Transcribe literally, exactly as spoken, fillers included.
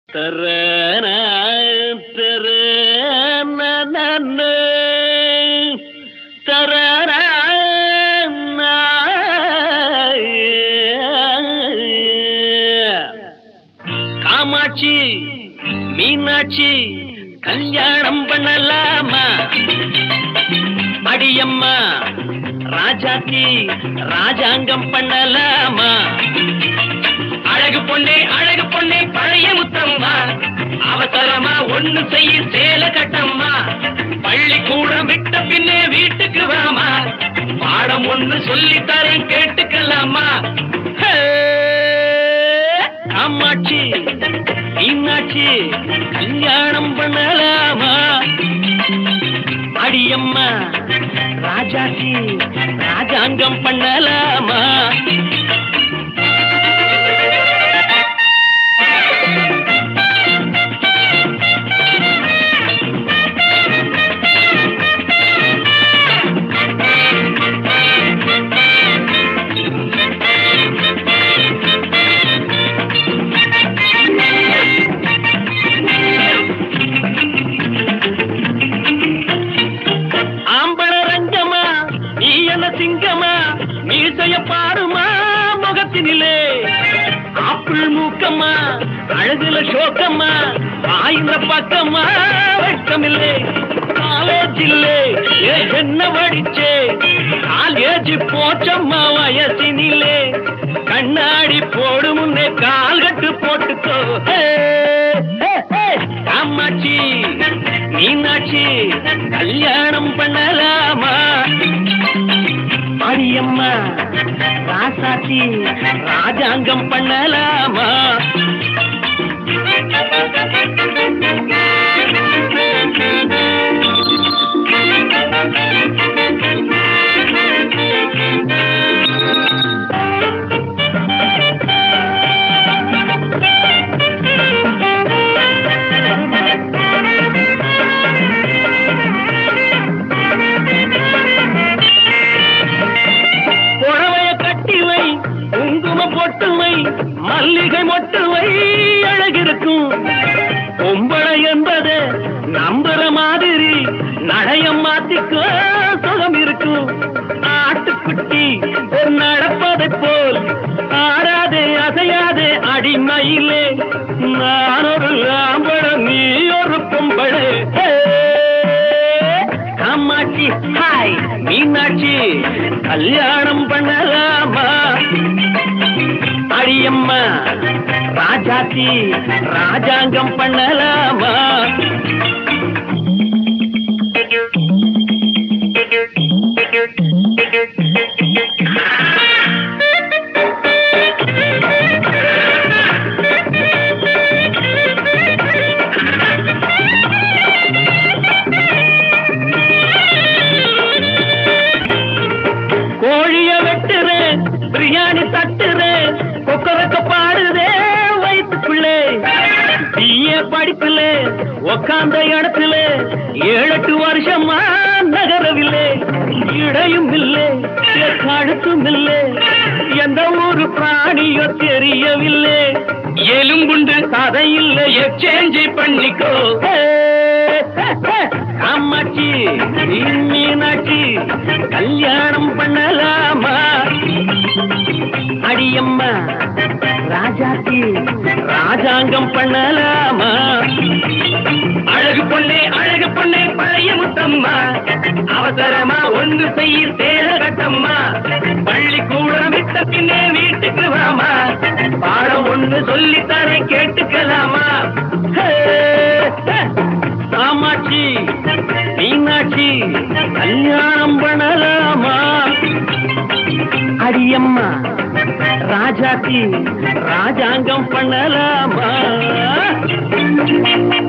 தரன தரன தரன காமாட்சி மீனாட்சி கல்யாணம் பண்ணலாமா? அடியம்மா ராஜாத்தி ராஜாங்கம் பண்ணலாமா? அழகு பொண்ணே அழகு பொண்ணே பழைய முத்தம்மா, அவசரமா ஒண்ணு செய்ய சேல கட்டம்மா. பள்ளிக்கூடம் விட்ட பின்னே வீட்டுக்கு வாமா, பாடம் ஒண்ணு சொல்லி தரேன் கேட்டுக்கலாமா? காமாட்சி மீனாட்சி கல்யாணம் பண்ணலாமா? அடியம்மா ராஜாத்தி ராஜாங்கம் பண்ணலாமா? சிங்கமா மீசைய பாருமா முகத்தினிலே, ஆப்பிள் மூக்கம்மா அழகுல சோக்கம்மா, ஆயிர பக்கம்மா வெட்கமில்லை. காலேஜ் இல்லே என்ன படிச்சே, காலேஜ் போச்சம்மா வயசினிலே. கண்ணாடி போடு முன்னே கால் கட்டு போட்டுக்கோ. காமாட்சி மீனாட்சி கல்யாணம் பண்ணலாமா? அடியம்மா ராசாத்தி ராஜாங்கம் பண்ணலாமா? பொட்டுவை மல்லிகை மொட்டுவை அழகிருக்கும். பொம்பளை என்பது நம்புற மாதிரி நடையம் மாத்திக்கோ சுகம் இருக்கும். ஆட்டுக்குட்டி நடப்பதை போல் ஆடாதே அசையாதே அடிமையிலே. நான் ஒரு ஆம்பள நீ ஒரு பொம்பளை. காமாட்சி ஹாய் மீனாட்சி கல்யாணம் பண்ணலாமா? அடியம்மா ராஜாத்தி ராஜாங்கம் பண்ணலாமா? கோழிய வெட்டுறேன் பிரியாணி தட்டுறேன், கொக்கரக்க பாடுதே வயிற்றுக்குள்ளே. தீய படிப்புல உக்காந்த இடத்துல ஏழெட்டு வருஷமா நகரவில்லை. இடையும் இல்லை கழுத்தும் இல்லை, எந்த ஒரு பிராணியோ தெரியவில்லை. எலும்புண்டு கதை இல்லை எக்ஸ்சேஞ்ச் பண்ணிக்கோ. காமாட்சி மீனாட்சி கல்யாணம் பண்ணலாமா? அடியம்மா ராஜாத்தி ராஜாங்கம் பண்ணலாமா? அழகு பொண்ணே அழகு பொண்ணே பழைய முத்தம்மா, அவசரமா ஒன்று செய்ய சேர கட்டம்மா. பள்ளிக்கூடம் விட்ட பின்னே வீட்டுக்கு வாமா, பாடம் ஒன்று சொல்லி தரேன் கேட்டுக்கலாமா? காமாட்சி மீனாட்சி கல்யாணம் பண்ணலாமா? அடியம்மா ராஜாத்தி ராஜாங்கம் பண்ணலாமா?